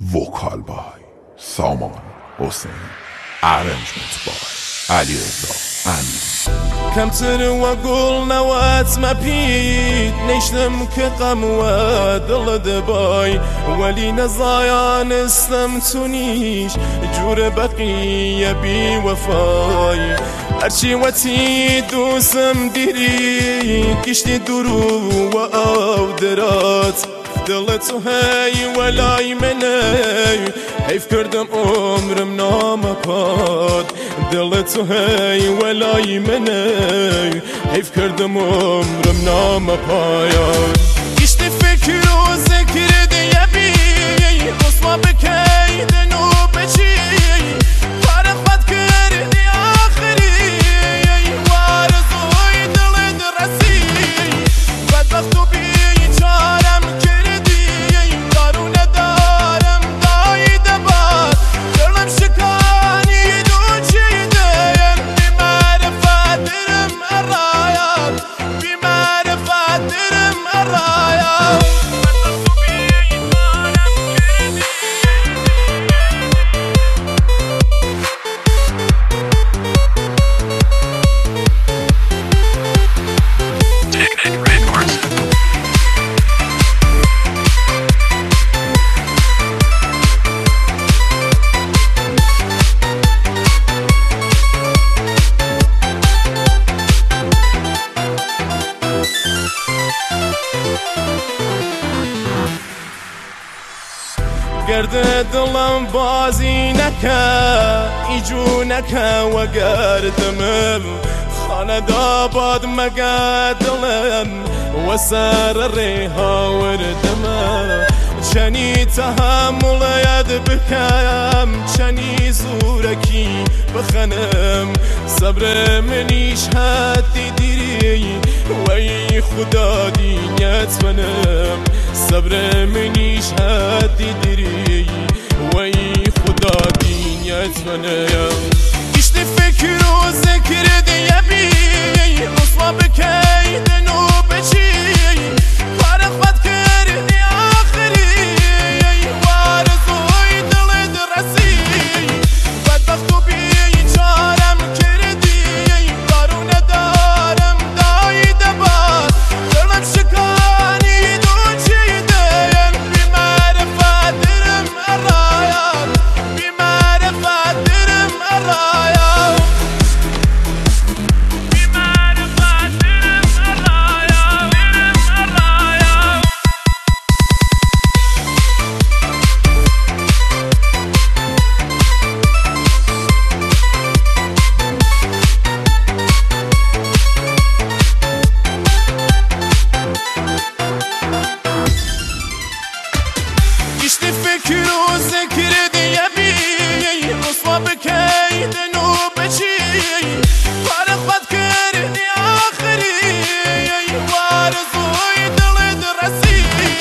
وکال بای سامان حسین ارنجمنت بای علیرضا امین كمتر وأقول نوات ما بيت نشتم كقم ودل دباي ولي نزايا نستمتونيش جور بقية بي وفاي هرشي وتي دوسم ديري كشتي درو وأو درات دلت هاي ولاي مناي حيف كردم عمرم نام پاد دلت هاي ولاي مناي حيف كردم عمرم نام پایان كشتي فكر وذكر ديابي قصوى بكي دنو بشي فارقت كردي آخري وارزوي دل درسي بدبختو بي چارم گرد دلم بازی نکه ایجو نکه و گردمم خانه داباد مگه دلم و سر ریها وردمم چنی تحمل ید بکم چنی زورکی بخنم صبر منیش حدی دیری وی خدا دینیت منم صبر منیش حدی دیری وی خدا دینیت منم کشتی فکر و ذکر دیابی رسوا بکی دنو بچی فارق بد کردی آخری وارزوی دل درسی بدبختو بی چارم کردی دارو ندارم دای دباد دلم شکانی دو چیدن بی معرفت درم الرایم بی معرفت درم الرایم بی معرفت درم الرایم کشتی فکر و ذکر دیابی رسوا بکی دنو بچی فارق بد کردی آخری وارزوی دل درسی